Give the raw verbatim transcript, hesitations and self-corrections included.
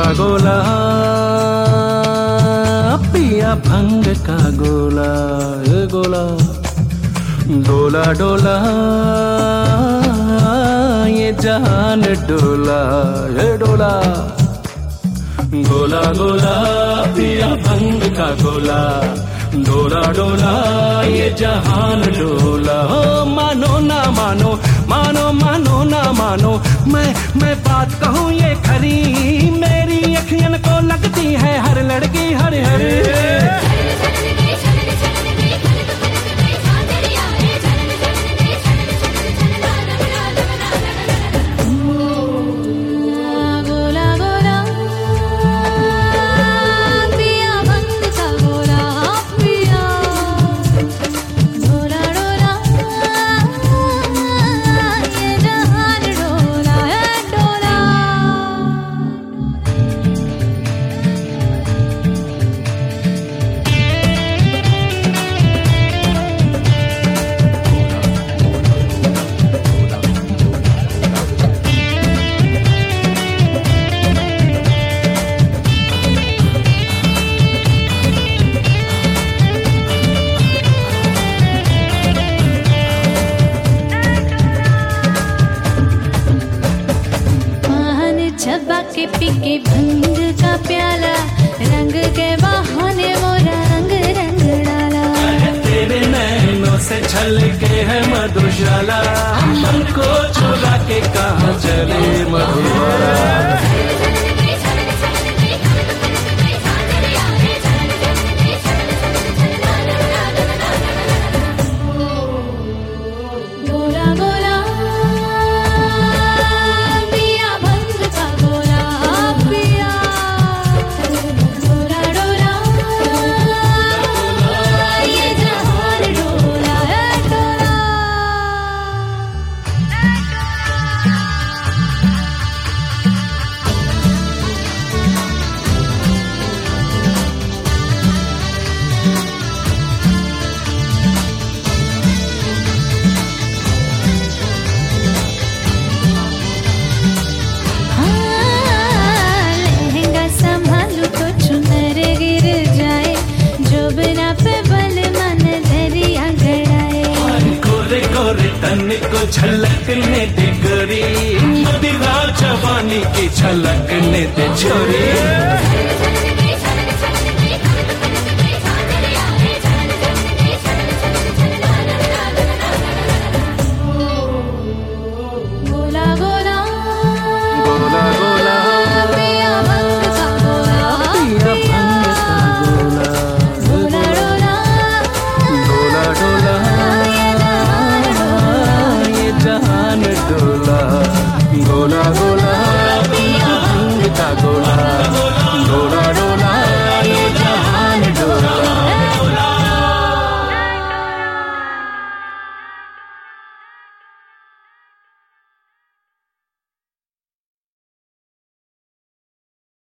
गोला पिया भंग का गोला, ये गोला डोला डोला ये जान डोला, ये डोला गोला गोला पिया भंग का गोला, डोला डोला ये जहान डोला। हो मानो ना मानो, मानो मानो ना मानो, मैं मैं बात कहूँ ये खरी, मेरी अखियन को लगती है हर लड़की हर हर। के पीके भंग का प्याला, रंग के बहाने मोरा रंग रंग डाला। तेरे नैनों से छलके है मधुशाला, मन को चुरा के कहाँ चले मधुबाला। तन को झलकने दे गोरी, मदिरा जवानी की झलकने दे छोरी।